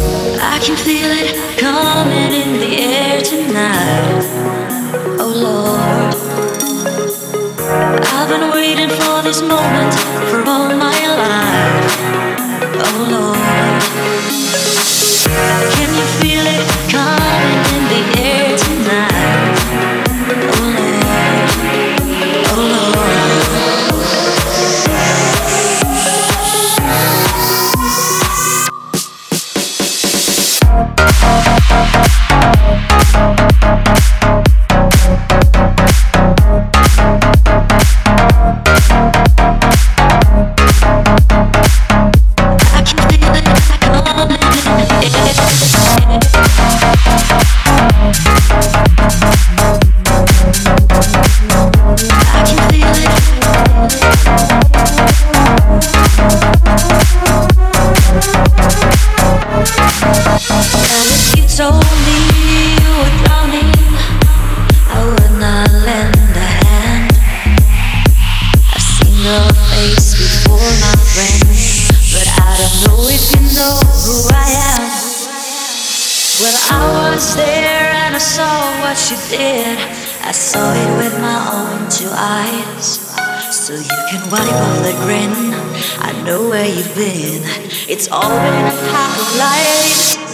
I can feel it coming in the air tonight. Oh Lord, I've been waiting for this moment for all my life. Oh Lord, can you feel it coming in the air tonight? Oh Lord, oh Lord. You did. I saw it with my own two eyes. So you can wipe off that grin. I know where you've been. It's all been a path of lies.